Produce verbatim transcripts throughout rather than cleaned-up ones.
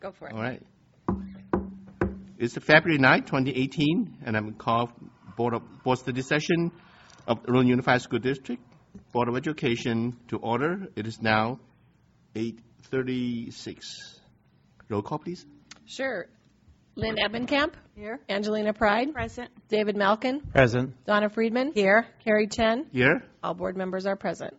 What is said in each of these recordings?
Go for it. All right. It's February ninth, twenty eighteen, and I'm called Board of Board Study Session of Rowan Unified School District, Board of Education to order. It is now eight thirty-six. Roll call, please. Sure. Lynn Ebenkamp. Here. Angelina Pride. Present. David Malkin. Present. Donna Friedman. Here. Carrie Chen. Here. All board members are present.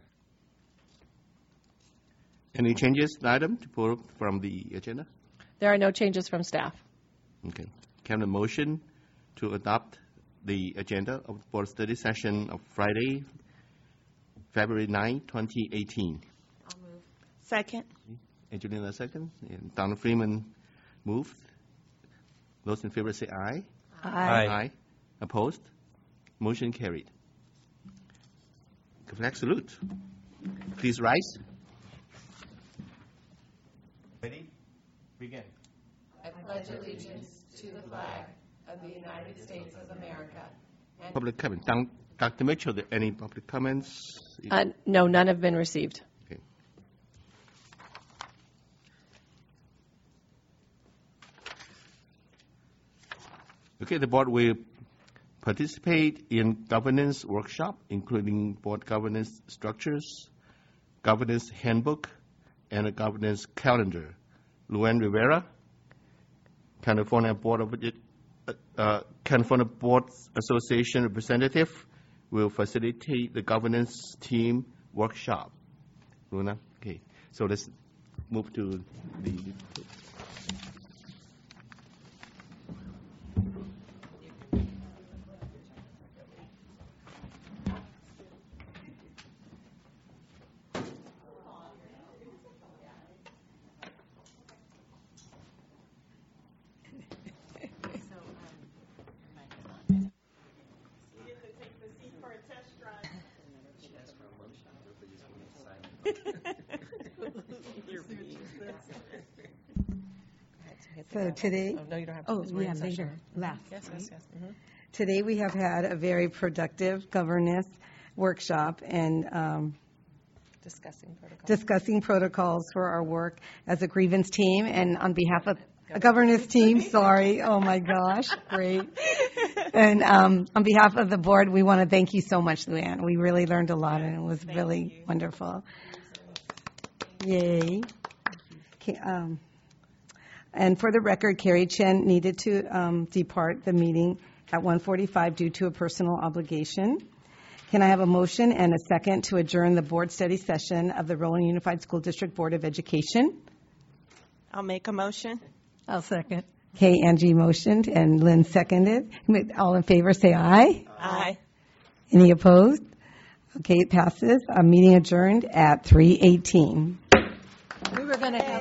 Any changes to item to pull from the agenda? There are no changes from staff. Okay. Can I have a motion to adopt the agenda of the Board Study Session of Friday, February ninth, twenty eighteen? I'll move. Second. Angelina second, and Donna Freeman moved. Those in favor say aye. Aye. Aye. Opposed? Motion carried. Flag salute. Please rise. Ready? Begin. I pledge allegiance to the flag of the United States of America. Public comment. Doc- Doctor Mitchell, any public comments? Uh, no, none have been received. Okay. Okay, the board will participate in governance workshop, including board governance structures, governance handbook, and a governance calendar. Luann Rivera, California Board of uh, uh, California Board Association representative, will facilitate the governance team workshop. Luna, okay. So let's move to the. So today, Oh, no, you don't have to. oh, It's yeah, working session. later, last. Yes, yes, yes. Mhm. Today we have had a very productive governance workshop and um, Discussing protocol. discussing protocols for our work as a grievance team. And on behalf of a governance team, sorry, oh my gosh, great. And um, on behalf of the board, we want to thank you so much, Luann. We really learned a lot and it was really wonderful. Yay. Okay, um, And for the record, Carrie Chen needed to um, depart the meeting at one forty-five due to a personal obligation. Can I have a motion and a second to adjourn the board study session of the Rowan Unified School District Board of Education? I'll make a motion. I'll second. Okay, Angie motioned and Lynn seconded. All in favor, say aye. Aye. Any opposed? Okay, it passes. A meeting adjourned at three eighteen. We were going to have